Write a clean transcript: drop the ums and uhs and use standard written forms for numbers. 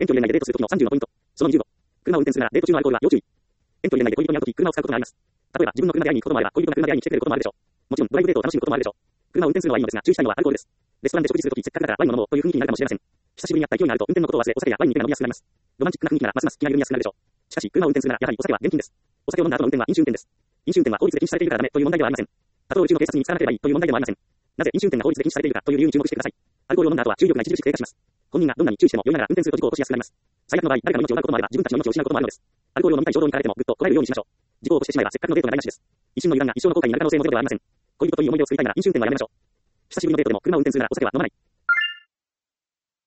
遠距離内でデートするときの30のポイント。その20度。車を運転するならデート中のアルコールは要注意。遠距離内で恋人に会うとき車を使うことがあります。例えば自分の車で会いに行くこともあれば恋人が車で会いに来てくれることもあるでしょう。もちろんドライブデートを楽しむこともあるでしょう。車を運転するのはいいのですが注意したいのはアルコールです。レストランで食事するときせっかくだからワインを飲もうという雰囲気になるかもしれません。久しぶりに会った勢いがあると運転のことを忘れお酒やワインに手が飲みやすくなります。ロマンチックな雰囲気ならますます気が緩みやすくなるでしょう。しかし車を運転するならやはりお酒は厳禁です。お酒を飲んだ後の運転は飲酒運転です。飲酒運転は法律で禁止されているからダメという問題ではありません。パトロール中の警察に見つからなければいいという問題でもありません。なぜ飲酒運転が法律で禁止されているかという理由に注目してください。アルコールを飲んだ後は注意力が著しく低下します。本人がどんなに注意しても酔いながら運転すると事故を起こしやすくなります。最悪の場合、誰かの命を奪うこともあれば自分たちの命を失うこともあるのです。アルコールを飲みたい衝動に駆られてもぐっとこらえるようにしましょう。事故を起こしてしまえばせっかくのデートが台無しです。一瞬の油断が一生の後悔になる可能性もゼロではありません。恋人といい思い出を作りたいなら飲酒運転はやめましょう。久しぶりのデートでも車を運転するならお酒は飲まない。